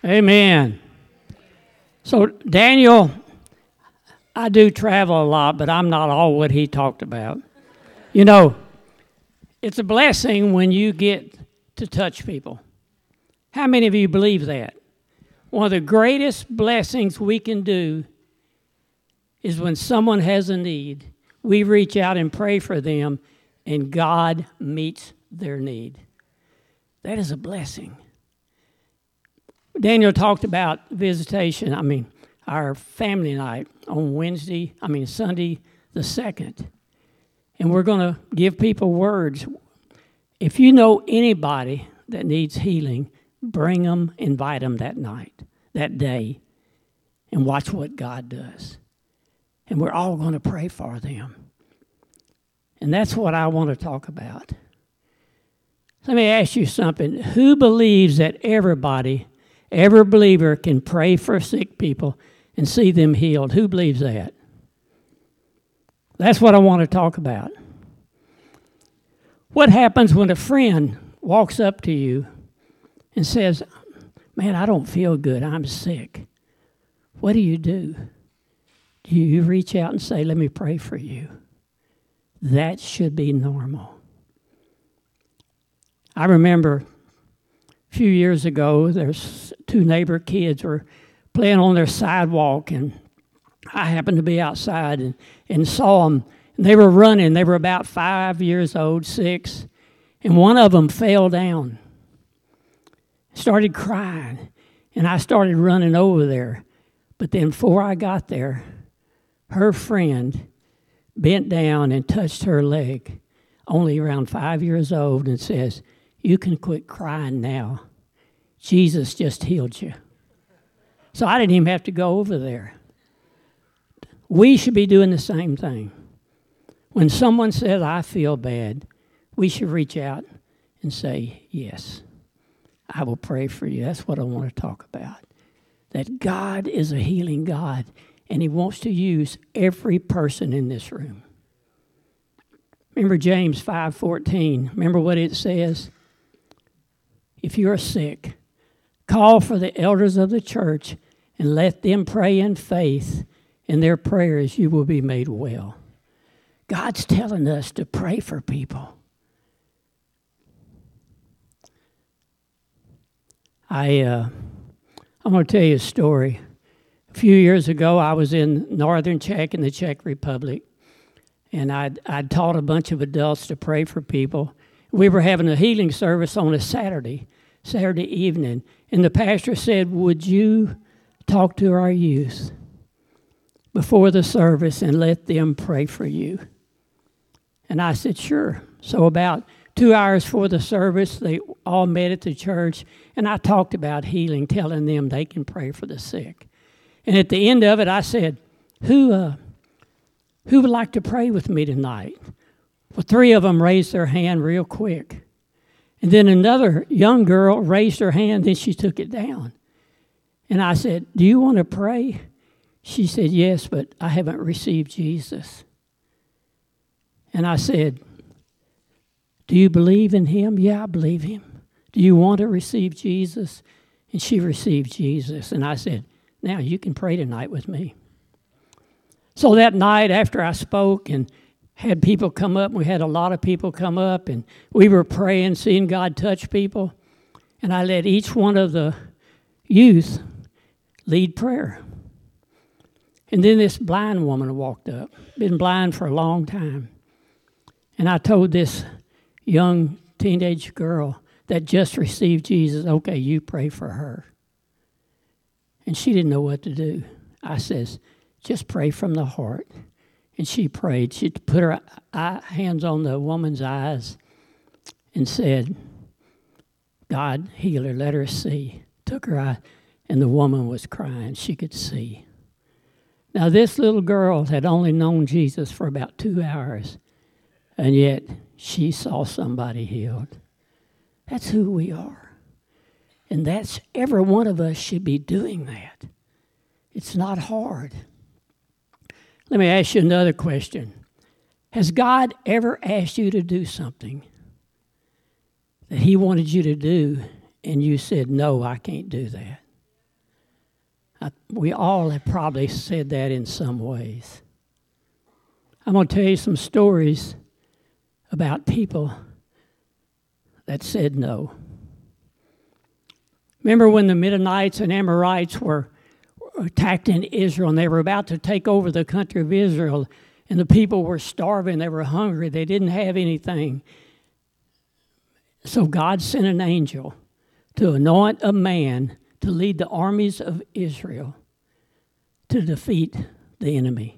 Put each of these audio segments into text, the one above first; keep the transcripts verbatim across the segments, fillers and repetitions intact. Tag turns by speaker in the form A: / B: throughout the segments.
A: Amen. So Daniel, I do travel a lot, but I'm not all what he talked about. You know, it's a blessing when you get to touch people. How many of you believe that? One of the greatest blessings we can do is when someone has a need, we reach out and pray for them, and God meets their need. That is a blessing. Daniel talked about visitation, I mean, our family night on Wednesday, I mean, Sunday the second. And we're going to give people words. If you know anybody that needs healing, bring them, invite them that night, that day, and watch what God does. And we're all going to pray for them. And that's what I want to talk about. Let me ask you something. Who believes that everybody, every believer can pray for sick people and see them healed? Who believes that? That's what I want to talk about. What happens when a friend walks up to you and says, man, I don't feel good, I'm sick? What do you do? Do you reach out and say, let me pray for you? That should be normal. I remember a few years ago, there's two neighbor kids were playing on their sidewalk, and I happened to be outside and, and saw them. And they were running. They were about five years old, six, and one of them fell down, started crying, and I started running over there. But then before I got there, her friend bent down and touched her leg, only around five years old, and says, you can quit crying now. Jesus just healed you. So I didn't even have to go over there. We should be doing the same thing. When someone says, I feel bad, we should reach out and say, yes, I will pray for you. That's what I want to talk about. That God is a healing God, and he wants to use every person in this room. Remember James five fourteen. Remember what it says? If you're sick, call for the elders of the church and let them pray in faith. In their prayers, you will be made well. God's telling us to pray for people. I, uh, I'm going to tell you a story. A few years ago, I was in northern Czech in the Czech Republic, and I'd, I'd taught a bunch of adults to pray for people. We were having a healing service on a Saturday, Saturday evening, and the pastor said, would you talk to our youth before the service and let them pray for you? And I said, sure. So about two hours before the service, they all met at the church, and I talked about healing, telling them they can pray for the sick. And at the end of it, I said, who uh, who would like to pray with me tonight? Well, three of them raised their hand real quick. And then another young girl raised her hand, then she took it down. And I said, do you want to pray? She said, yes, but I haven't received Jesus. And I said, do you believe in him? Yeah, I believe him. Do you want to receive Jesus? And she received Jesus. And I said, now you can pray tonight with me. So that night after I spoke and had people come up, we had a lot of people come up, and we were praying, seeing God touch people. And I let each one of the youth lead prayer. And then this blind woman walked up, been blind for a long time. And I told this young teenage girl that just received Jesus, okay, you pray for her. And she didn't know what to do. I says, just pray from the heart. And she prayed. She put her eye, hands on the woman's eyes and said, God, heal her, let her see. Took her eye, and the woman was crying. She could see. Now, this little girl had only known Jesus for about two hours, and yet she saw somebody healed. That's who we are. And that's, every one of us should be doing that. It's not hard. Let me ask you another question. Has God ever asked you to do something that he wanted you to do, and you said, no, I can't do that? I, we all have probably said that in some ways. I'm going to tell you some stories about people that said no. Remember when the Midianites and Amorites were attacked in Israel, and they were about to take over the country of Israel, and the people were starving, they were hungry, they didn't have anything. So God sent an angel to anoint a man to lead the armies of Israel to defeat the enemy.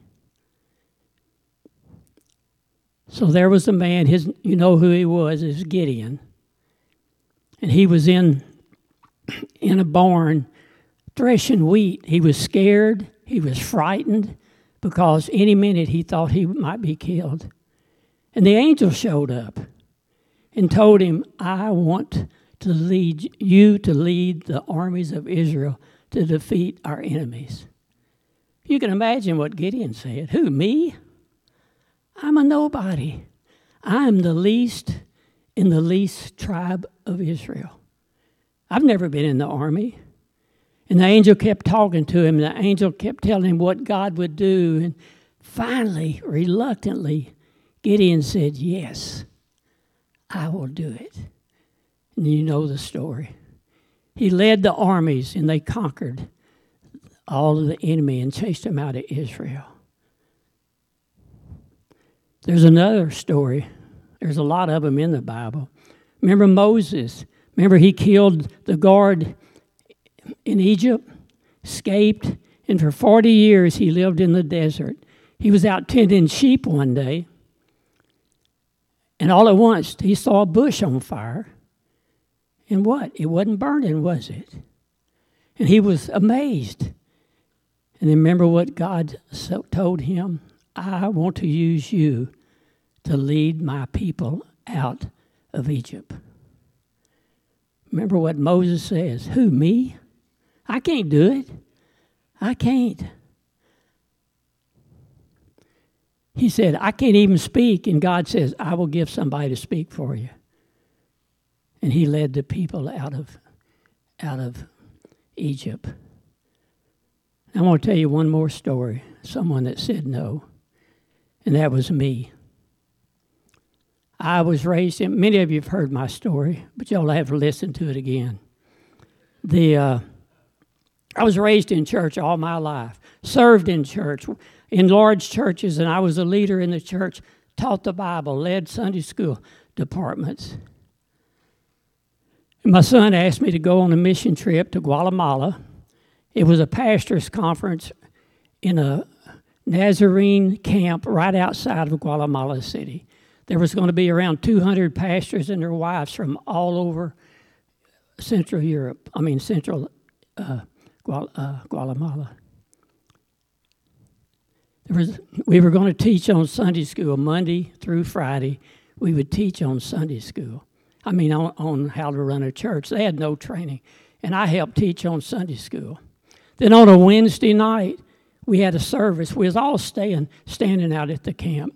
A: So there was a man, his, you know who he was, is Gideon. And he was in, in a barn threshing wheat. He was scared, he was frightened, because any minute he thought he might be killed. And the angel showed up and told him, I want to lead you to lead the armies of Israel to defeat our enemies. You can imagine what Gideon said. Who, me? I'm a nobody. I'm the least in the least tribe of Israel. I've never been in the army. And the angel kept talking to him. And the angel kept telling him what God would do. And finally, reluctantly, Gideon said, yes, I will do it. And you know the story. He led the armies, and they conquered all of the enemy and chased them out of Israel. There's another story. There's a lot of them in the Bible. Remember Moses? Remember he killed the guard in Egypt, escaped, and for forty years he lived in the desert. He was out tending sheep one day, and all at once he saw a bush on fire. And what? It wasn't burning, was it? And he was amazed. And then remember what God told him? I want to use you to lead my people out of Egypt. Remember what Moses says. Who, me? I can't do it. I can't. He said, I can't even speak. And God says, I will give somebody to speak for you. And he led the people out of, out of Egypt. I want to tell you one more story. Someone that said no. And that was me. I was raised in, many of you have heard my story, but y'all have to listen to it again. The uh, I was raised in church all my life, served in church, in large churches, and I was a leader in the church, taught the Bible, led Sunday school departments. And my son asked me to go on a mission trip to Guatemala. It was a pastor's conference in a Nazarene camp right outside of Guatemala City. There was going to be around two hundred pastors and their wives from all over Central Europe, I mean Central uh, Gual- uh, Guatemala. There was, we were going to teach on Sunday school, Monday through Friday. We would teach on Sunday school. I mean on, on how to run a church. They had no training. And I helped teach on Sunday school. Then on a Wednesday night, we had a service. We was all staying, standing out at the camp.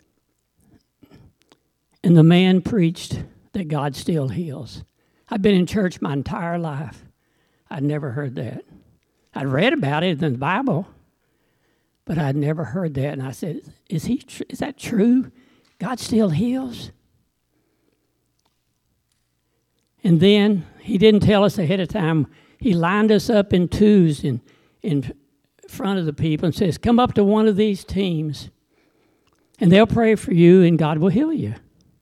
A: And the man preached that God still heals. I've been in church my entire life. I'd never heard that. I'd read about it in the Bible, but I'd never heard that. And I said, is he? Tr- is that true? God still heals? And then he didn't tell us ahead of time. He lined us up in twos in, in front of the people and says, come up to one of these teams, and they'll pray for you, and God will heal you.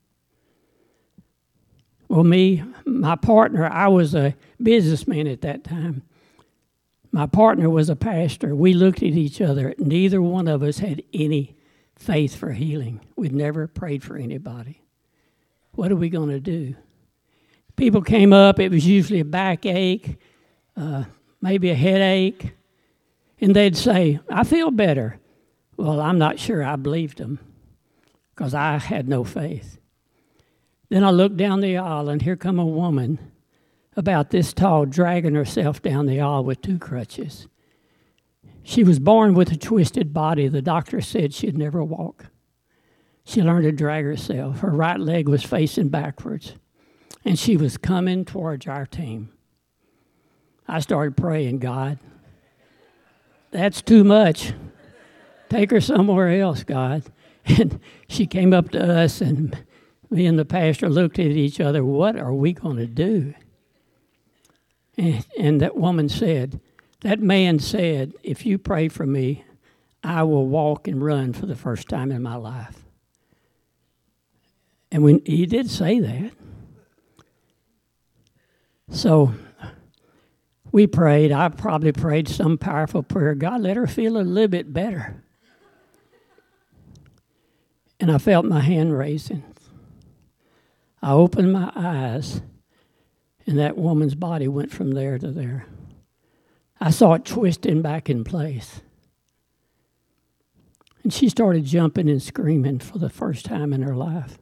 A: Well, me, my partner, I was a businessman at that time. My partner was a pastor. We looked at each other. Neither one of us had any faith for healing. We'd never prayed for anybody. What are we going to do? People came up. It was usually a backache, uh, maybe a headache. And they'd say, I feel better. Well, I'm not sure I believed them because I had no faith. Then I looked down the aisle, and here come a woman about this tall, dragging herself down the aisle with two crutches. She was born with a twisted body. The doctor said she'd never walk. She learned to drag herself. Her right leg was facing backwards, and she was coming towards our team. I started praying, God, that's too much. Take her somewhere else, God. And she came up to us, and me and the pastor looked at each other. What are we going to do? And, and that woman said, that man said, if you pray for me, I will walk and run for the first time in my life. And when he did say that. So we prayed. I probably prayed some powerful prayer. God, let her feel a little bit better. And I felt my hand raising. I opened my eyes, and that woman's body went from there to there. I saw it twisting back in place. And she started jumping and screaming for the first time in her life.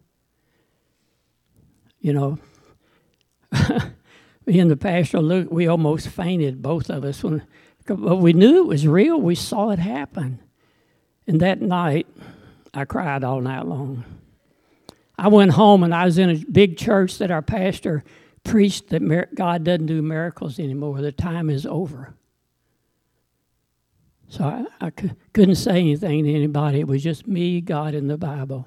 A: You know, me and the pastor, Luke, we almost fainted, both of us. When, but we knew it was real. We saw it happen. And that night, I cried all night long. I went home, and I was in a big church that our pastor preached that God doesn't do miracles anymore. The time is over. So I, I c- couldn't say anything to anybody. It was just me, God, and the Bible.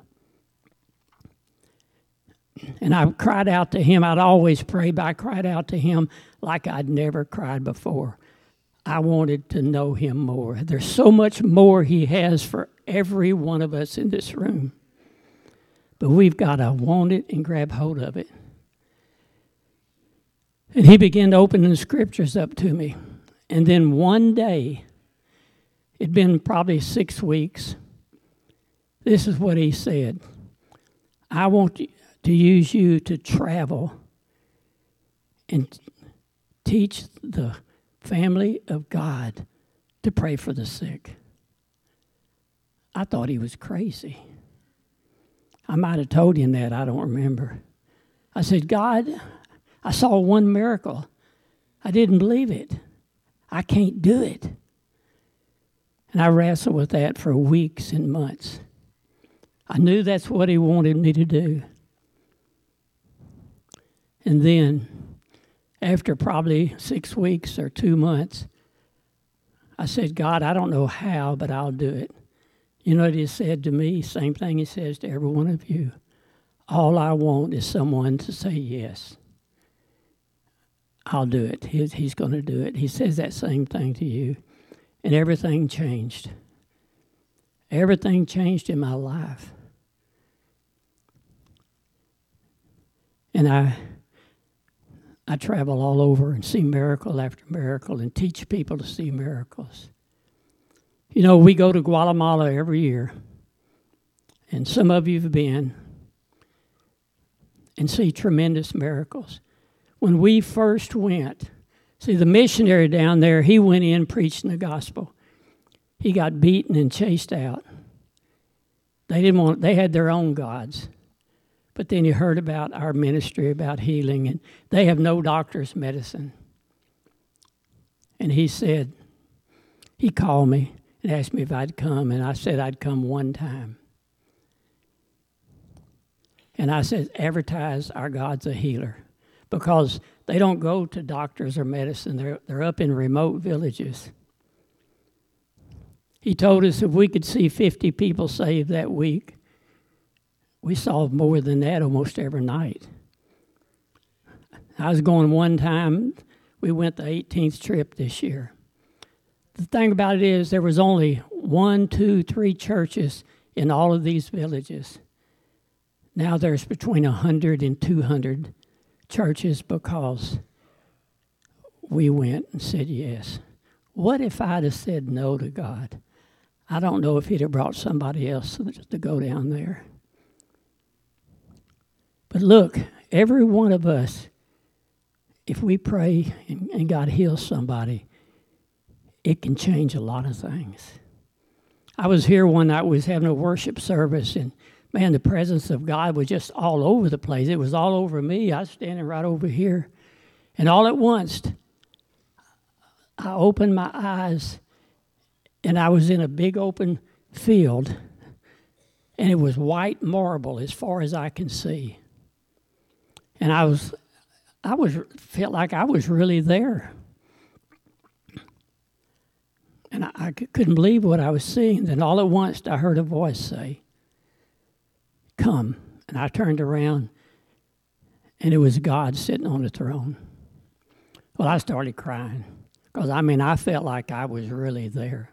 A: And I cried out to him. I'd always pray, but I cried out to him like I'd never cried before. I wanted to know him more. There's so much more he has for every one of us in this room. But we've got to want it and grab hold of it. And he began to open the scriptures up to me. And then one day, it'd been probably six weeks, this is what he said. I want to use you to travel and teach the family of God to pray for the sick. I thought he was crazy. I might have told him that, I don't remember. I said, God, I saw one miracle. I didn't believe it. I can't do it. And I wrestled with that for weeks and months. I knew that's what he wanted me to do. And then, after probably six weeks or two months, I said, God, I don't know how, but I'll do it. You know what he said to me? Same thing he says to every one of you. All I want is someone to say yes. I'll do it. He's, he's going to do it. He says that same thing to you. And everything changed. Everything changed in my life. And I I travel all over and see miracle after miracle and teach people to see miracles. You know, we go to Guatemala every year, and some of you have been, and see tremendous miracles. When we first went, see, the missionary down there, he went in preaching the gospel. He got beaten and chased out. They didn't want, they had their own gods. But then he heard about our ministry, about healing, and they have no doctor's medicine. And he said, he called me and asked me if I'd come, and I said I'd come one time. And I said, advertise our God's a healer, because they don't go to doctors or medicine. They're, they're up in remote villages. He told us if we could see fifty people saved that week, we saw more than that almost every night. I was going one time. We went the eighteenth trip this year. The thing about it is there was only one, two, three churches in all of these villages. Now there's between one hundred and two hundred churches because we went and said yes. What if I'd have said no to God? I don't know if he'd have brought somebody else to go down there. But look, every one of us, if we pray and, and God heals somebody, it can change a lot of things. I was here one night, we was having a worship service, and man, the presence of God was just all over the place. It was all over me. I was standing right over here. And all at once, I opened my eyes, and I was in a big open field, and it was white marble as far as I can see. And I was, I was felt like I was really there. And I, I c- couldn't believe what I was seeing. Then all at once I heard a voice say, "Come." And I turned around, and it was God sitting on the throne. Well, I started crying because, I mean, I felt like I was really there.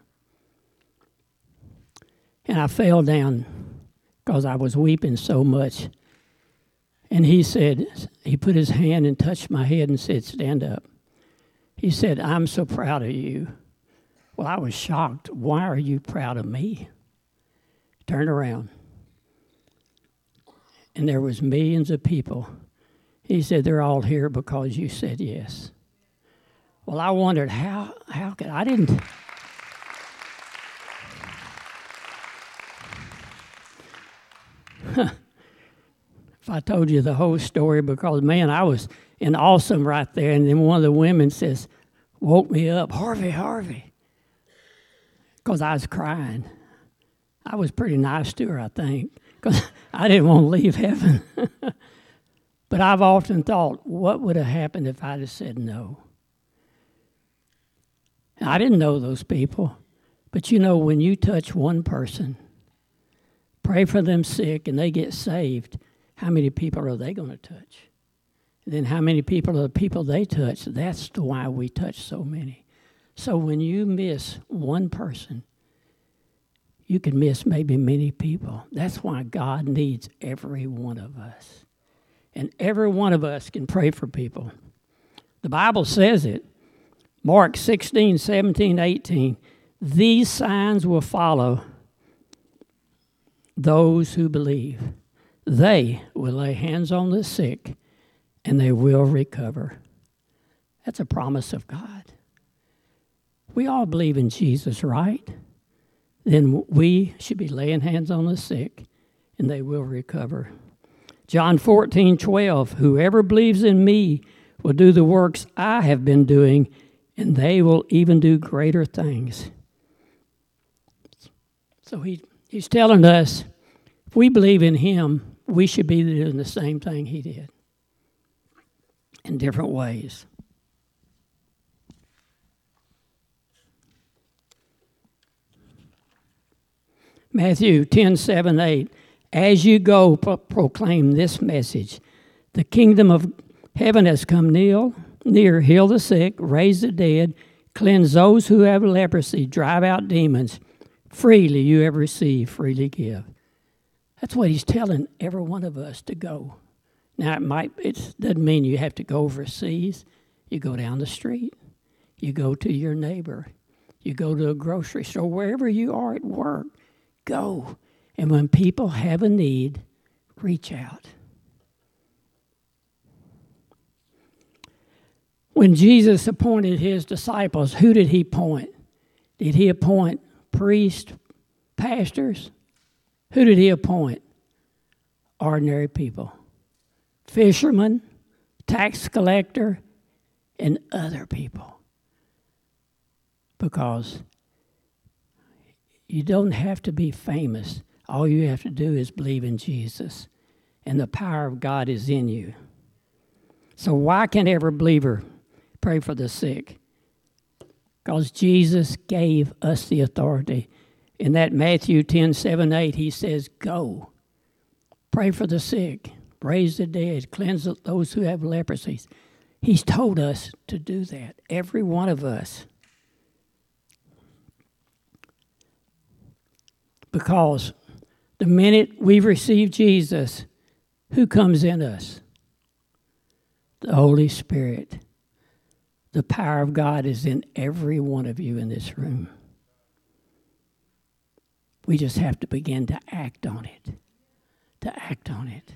A: And I fell down because I was weeping so much. And he said, he put his hand and touched my head and said, "Stand up." He said, "I'm so proud of you." Well, I was shocked. "Why are you proud of me?" Turned around. And there was millions of people. He said, "They're all here because you said yes." Well, I wondered, how, how could, I didn't. If I told you the whole story, because, man, I was in awesome right there. And then one of the women says, woke me up, "Harvey, Harvey," because I was crying. I was pretty nice to her, I think, because I didn't want to leave heaven. But I've often thought, what would have happened if I'd have said no? I didn't know those people. But you know, when you touch one person, pray for them sick, and they get saved, how many people are they going to touch? And then how many people are the people they touch? That's why we touch so many. So when you miss one person, you can miss maybe many people. That's why God needs every one of us. And every one of us can pray for people. The Bible says it. Mark sixteen, seventeen, eighteen. These signs will follow those who believe. They will lay hands on the sick, and they will recover. That's a promise of God. We all believe in Jesus, right? Then we should be laying hands on the sick, and they will recover. John fourteen, twelve. Whoever believes in me will do the works I have been doing, and they will even do greater things. So he, he's telling us, if we believe in him, we should be doing the same thing he did in different ways. Matthew ten, seven, eight. As you go, pro- proclaim this message. The kingdom of heaven has come near, near, heal the sick, raise the dead, cleanse those who have leprosy, drive out demons. Freely you have received, freely give. That's what he's telling every one of us to go. Now, it might, it doesn't mean you have to go overseas. You go down the street. You go to your neighbor. You go to a grocery store. Wherever you are at work, go. And when people have a need, reach out. When Jesus appointed his disciples, who did he appoint? Did he appoint priests, pastors? Who did he appoint? Ordinary people. Fishermen, tax collector, and other people. Because you don't have to be famous. All you have to do is believe in Jesus. And the power of God is in you. So why can't every believer pray for the sick? Because Jesus gave us the authority. In that Matthew ten, seven, eight, he says, go. Pray for the sick. Raise the dead. Cleanse those who have leprosy. He's told us to do that. Every one of us. Because the minute we've received Jesus, who comes in us? The Holy Spirit. The power of God is in every one of you in this room. We just have to begin to act on it. To act on it.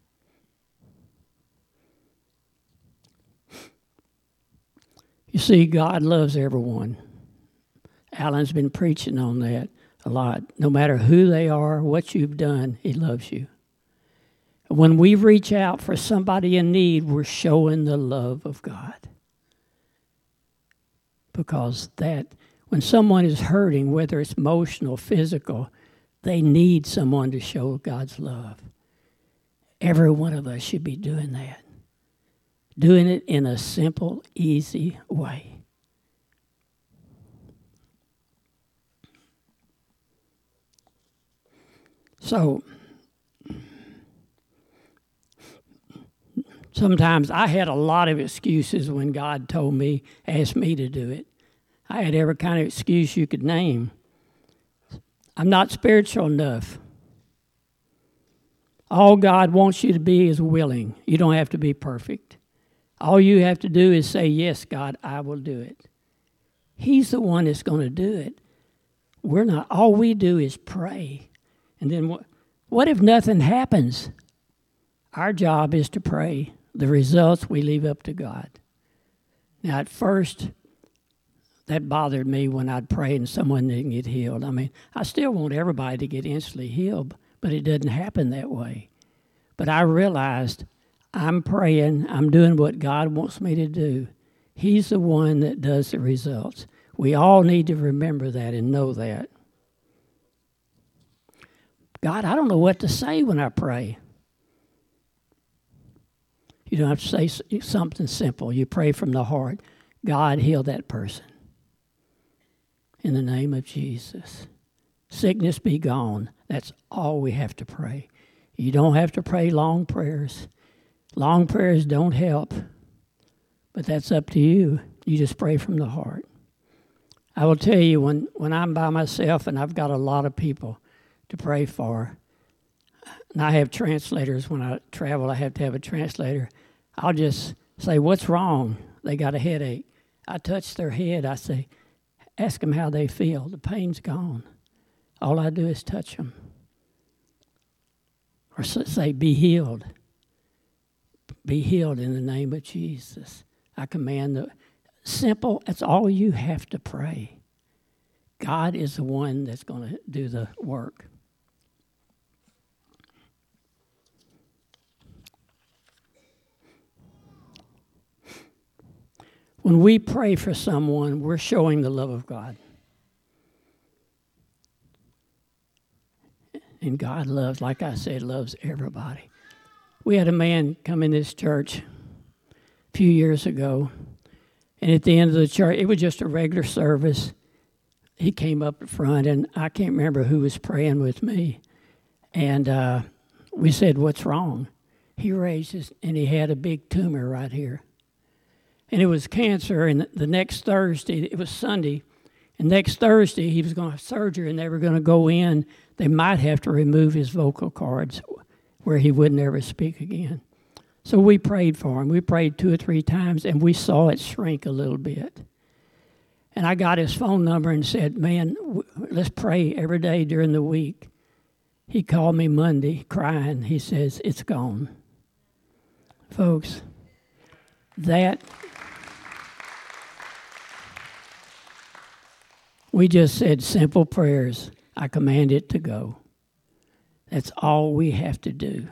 A: You see, God loves everyone. Alan's been preaching on that a lot. No matter who they are, what you've done, he loves you. When we reach out for somebody in need, we're showing the love of God. Because that, when someone is hurting, whether it's emotional, physical, they need someone to show God's love. Every one of us should be doing that. Doing it in a simple, easy way. So sometimes I had a lot of excuses when God told me, asked me to do it. I had every kind of excuse you could name. I'm not spiritual enough. All God wants you to be is willing. You don't have to be perfect. All you have to do is say, yes, God, I will do it. He's the one that's going to do it. We're not. All we do is pray. And then what, what if nothing happens? Our job is to pray. The results we leave up to God. Now, at first, that bothered me when I'd pray and someone didn't get healed. I mean, I still want everybody to get instantly healed, but it doesn't happen that way. But I realized I'm praying, I'm doing what God wants me to do. He's the one that does the results. We all need to remember that and know that. God, I don't know what to say when I pray. You don't have to say something simple. You pray from the heart. God, heal that person. In the name of Jesus. Sickness be gone. That's all we have to pray. You don't have to pray long prayers. Long prayers don't help. But that's up to you. You just pray from the heart. I will tell you, when, when I'm by myself and I've got a lot of people to pray for, and I have translators when I travel, I have to have a translator, I'll just say, what's wrong? They got a headache. I touch their head. I say, ask them how they feel. The pain's gone. All I do is touch them. Or say, be healed. Be healed in the name of Jesus. I command the simple, that's all you have to pray. God is the one that's going to do the work. When we pray for someone, we're showing the love of God. And God loves, like I said, loves everybody. We had a man come in this church a few years ago, and at the end of the church, it was just a regular service. He came up front, and I can't remember who was praying with me. And uh, we said, what's wrong? He raised his, and he had a big tumor right here. And it was cancer, and the next Thursday, it was Sunday, and next Thursday he was going to have surgery, and they were going to go in. They might have to remove his vocal cords where he would never speak again. So we prayed for him. We prayed two or three times, and we saw it shrink a little bit. And I got his phone number and said, man, let's pray every day during the week. He called me Monday crying. He says, it's gone. Folks, that... We just said simple prayers. I command it to go. That's all we have to do.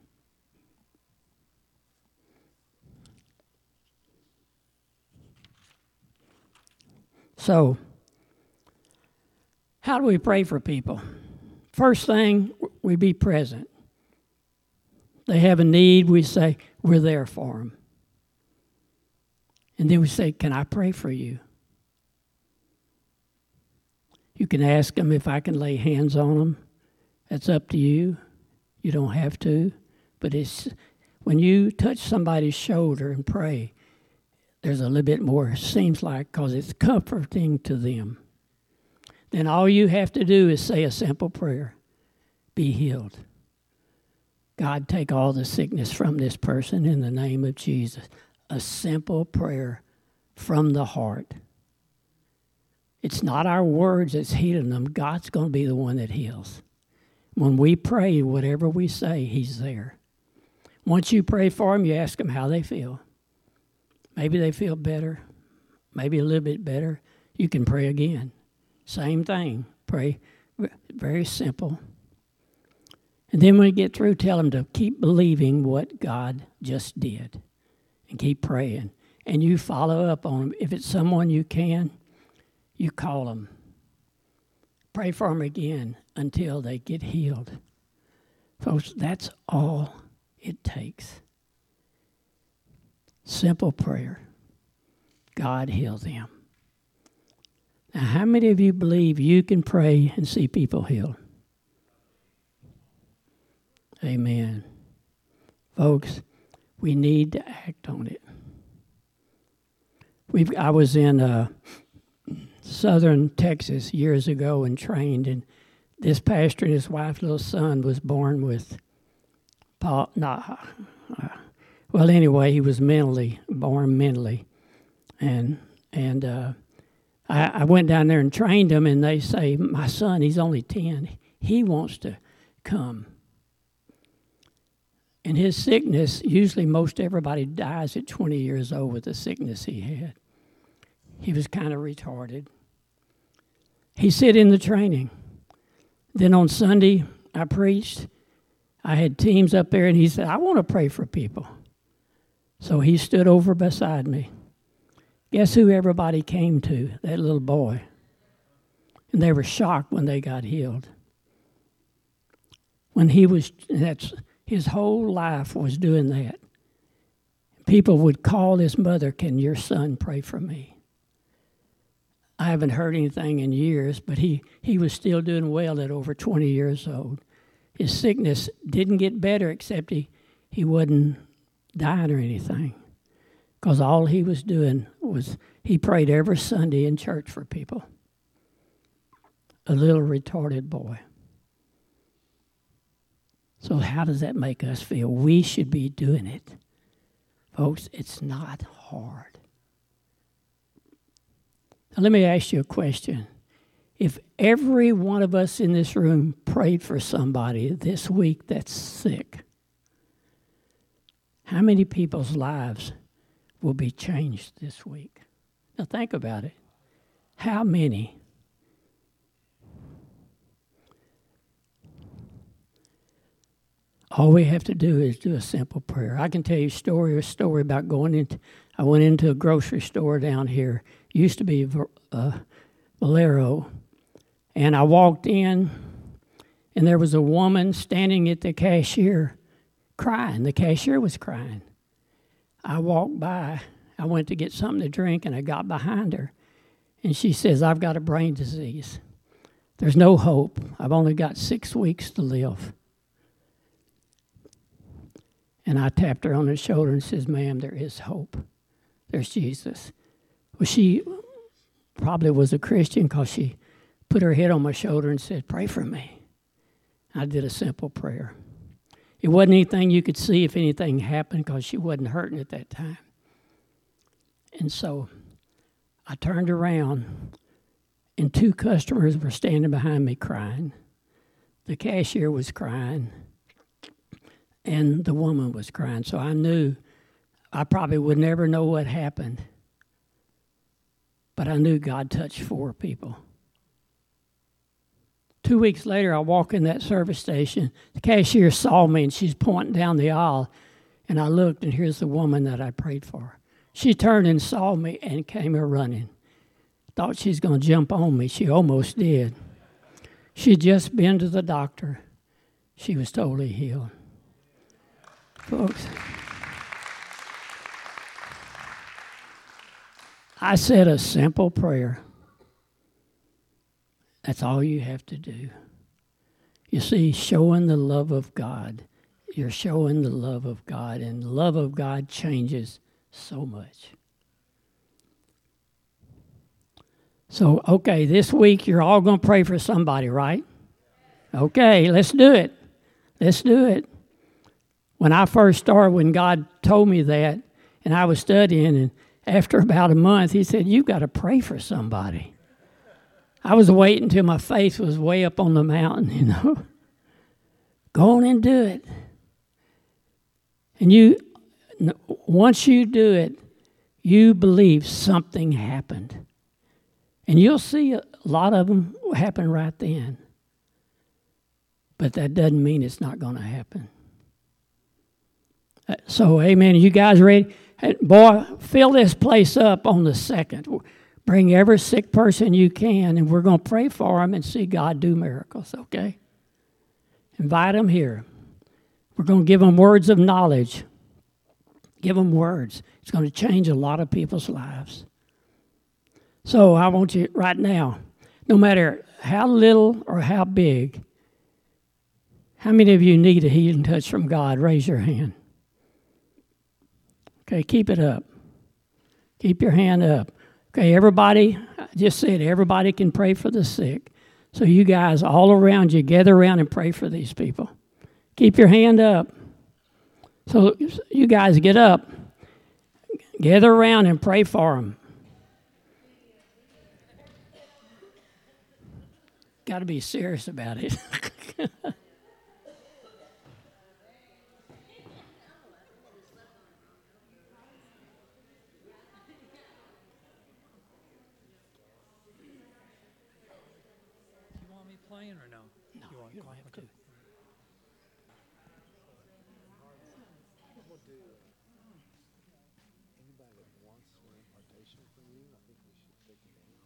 A: So, how do we pray for people? First thing, we be present. They have a need, we say, we're there for them. And then we say, can I pray for you? You can ask them if I can lay hands on them. That's up to you. You don't have to. But it's when you touch somebody's shoulder and pray, there's a little bit more, seems like, because it's comforting to them. Then all you have to do is say a simple prayer. Be healed. God, take all the sickness from this person in the name of Jesus. A simple prayer from the heart. It's not our words that's healing them. God's going to be the one that heals. When we pray, whatever we say, He's there. Once you pray for them, you ask them how they feel. Maybe they feel better, maybe a little bit better. You can pray again. Same thing. Pray. Very simple. And then when you get through, tell them to keep believing what God just did. And keep praying. And you follow up on them. If it's someone you can, you call them. Pray for them again until they get healed. Folks, that's all it takes. Simple prayer. God heal them. Now, how many of you believe you can pray and see people healed? Amen. Folks, we need to act on it. We've, I was in uh, southern Texas years ago and trained, and this pastor and his wife's little son was born with, Paul, nah, uh, well, anyway, he was mentally, born mentally. And and uh, I, I went down there and trained him, and they say, my son, he's only ten. He wants to come. And his sickness, usually most everybody dies at twenty years old with the sickness he had. He was kind of retarded. He sit in the training. Then on Sunday, I preached. I had teams up there, and he said, I want to pray for people. So he stood over beside me. Guess who everybody came to? That little boy. And they were shocked when they got healed. When he was, that's his whole life was doing that. People would call his mother, can your son pray for me? I haven't heard anything in years, but he, he was still doing well at over twenty years old. His sickness didn't get better except he, he wasn't dying or anything. Because all he was doing was he prayed every Sunday in church for people. A little retarded boy. So how does that make us feel? We should be doing it. Folks, it's not hard. Now, let me ask you a question. If every one of us in this room prayed for somebody this week that's sick, how many people's lives will be changed this week? Now think about it. How many? All we have to do is do a simple prayer. I can tell you a story, a story about going into, I went into a grocery store down here. It used to be uh, Valero. And I walked in, and there was a woman standing at the cashier crying. The cashier was crying. I walked by. I went to get something to drink, and I got behind her. And she says, I've got a brain disease. There's no hope. I've only got six weeks to live. And I tapped her on the shoulder and says, ma'am, there is hope. There's Jesus. Well, she probably was a Christian because she put her head on my shoulder and said, pray for me. I did a simple prayer. It wasn't anything you could see if anything happened because she wasn't hurting at that time. And so I turned around, and two customers were standing behind me crying. The cashier was crying, and the woman was crying. So I knew I probably would never know what happened, but I knew God touched four people. Two weeks later, I walk in that service station. The cashier saw me, and she's pointing down the aisle. And I looked, and here's the woman that I prayed for. She turned and saw me and came here running. Thought she was going to jump on me. She almost did. She'd just been to the doctor. She was totally healed. Folks, I said a simple prayer. That's all you have to do. You see, showing the love of God. You're showing the love of God, and the love of God changes so much. So, okay, this week you're all going to pray for somebody, right? Okay, let's do it. Let's do it. When I first started, when God told me that, and I was studying, and after about a month, he said, you've got to pray for somebody. I was waiting until my faith was way up on the mountain, you know. Go on and do it. And you, once you do it, you believe something happened. And you'll see a lot of them happen right then. But that doesn't mean it's not going to happen. So, amen. You guys ready? Hey, boy, fill this place up on the second. Bring every sick person you can, and we're going to pray for them and see God do miracles, okay? Invite them here. We're going to give them words of knowledge. Give them words. It's going to change a lot of people's lives. So I want you right now, no matter how little or how big, How many of you need a healing touch from God? Raise your hand. Okay, keep it up. Keep your hand up. Okay, everybody, I just said everybody can pray for the sick. So you guys all around you, gather around and pray for these people. Keep your hand up. So you guys get up. Gather around and pray for them. Got to be serious about it.
B: Playing or no?
A: No,
B: you, want,
A: you don't have to.
C: We'll do anybody that wants an impartation from you. I think we should take it down.